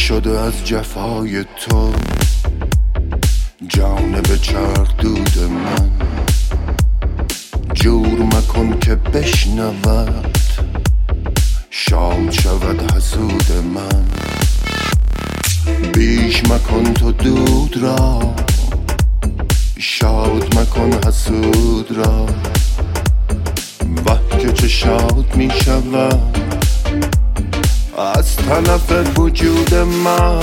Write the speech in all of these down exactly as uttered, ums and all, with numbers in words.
شده از جفای تو جانب چرخ دود من، جور مکن که بشنود شاد شود حسود من. بیش مکن تو دود را، شاد مکن حسود را. وه که چه شاد می شود از طرف وجود من.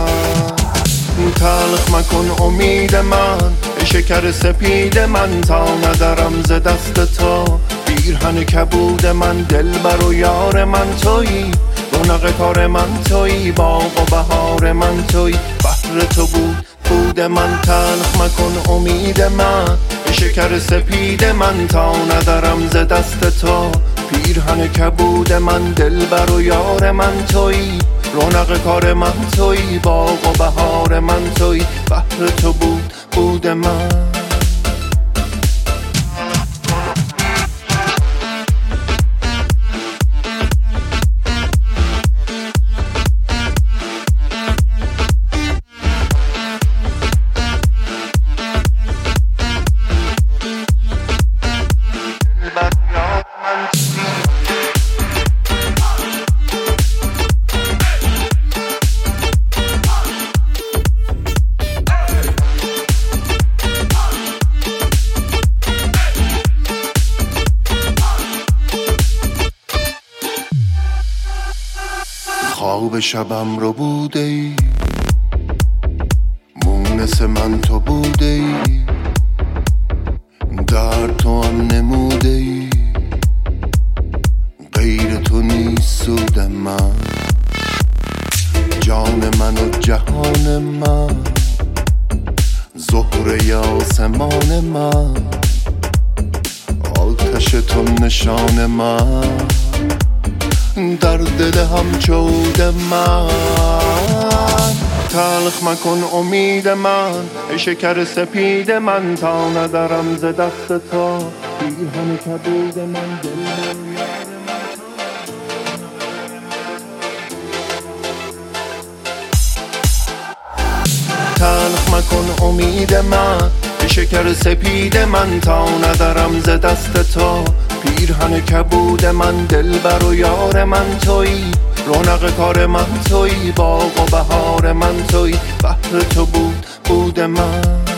تلخ مکن امید من، شکر سپید من، تا ندارم ز دست تو پیرهن کبود من. دلبر و یار من تویی، رونق کار من تویی، باغ و بهار من تویی، بحر تو بود بود من. تلخ مکن امید من، شکر سپید من، تا ندارم ز دست تو پیرهن کبود من. دلبر و یار من تویی، رونق کار من تویی، باغ و بهار من تویی، بحر تو بود بود من. خواب شبم رو بوده ای، مونس من تو بوده ای، در تو هم نموده ای، غیر تو نیست سود من. جان من و جهان من، زهره آسمان من، آتش تو نشان من، در دل هم چود من. تلخ مکن امید من، شکر سپید من، تا ندارم ز دست تو پیرهن کبود من. تلخ مکن امید من، شکر سپید من، تا ندارم ز دست تو پیرهن کبود من. دلبر و یار من تویی، رونق کار من تویی، باغ و بهار من تویی، بحر تو بود بود من.